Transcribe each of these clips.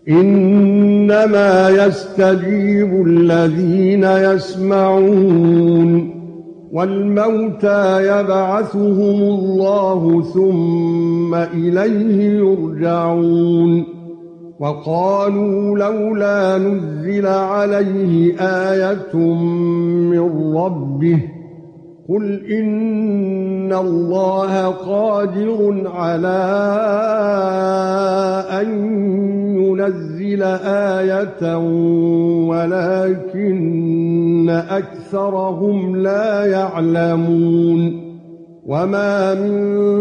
إنما يستجيب الذين يسمعون والموتى يبعثهم الله ثم إليه يرجعون وقالوا لولا نزل عليه آية من ربه قل إن الله قادر على أن ينزل آية ولكن أكثرهم لا يعلمون وما من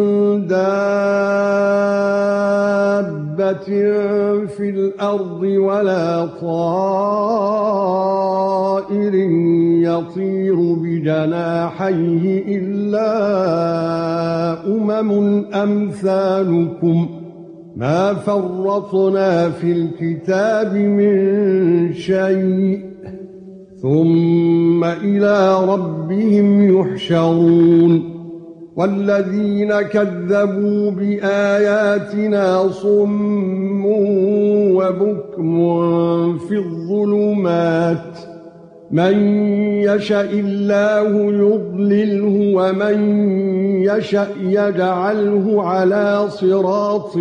دابة في الأرض ولا طائر يطير بجناحيه إلا أمثالكم ما فرطنا في الكتاب من شيء ثم إلى ربهم يحشرون والذين كذبوا بآياتنا صم وبكم في الظلمات من يشاء الله يضلله ومن يشاء يجعله على صراط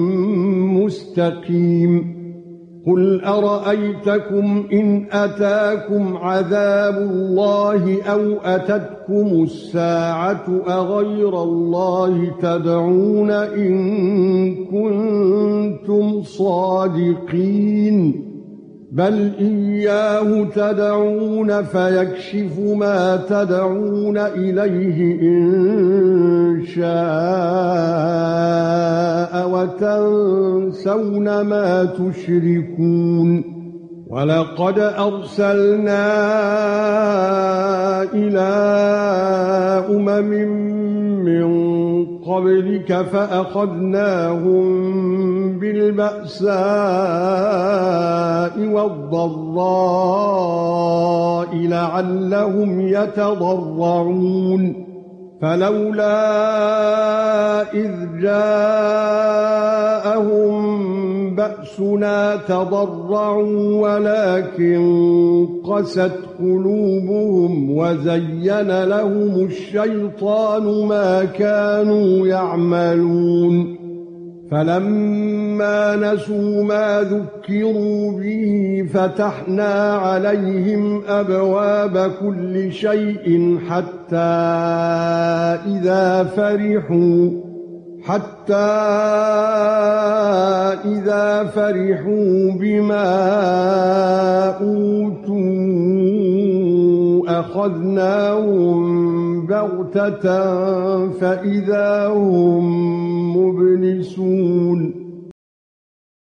مستقيم قل أرأيتكم إن أتاكم عذاب الله أو أتتكم الساعة أغير الله تدعون إن كنتم صادقين بل إياه تدعون فيكشف ما تدعون إليه إن شاء وتنسون ما تشركون ولقد أرسلنا إلى من قبلك فأخذناهم بالبأساء والضراء لعلهم يتضرعون فلولا إذ جاءهم بأسنا تضرعوا ولكن قست قلوبهم وزين لهم الشيطان ما كانوا يعملون فلما نسوا ما ذكروا به فتحنا عليهم أبواب كل شيء حتى إذا فرحوا بما أوتوا أخذناهم بغتة فإذا هم مبلسون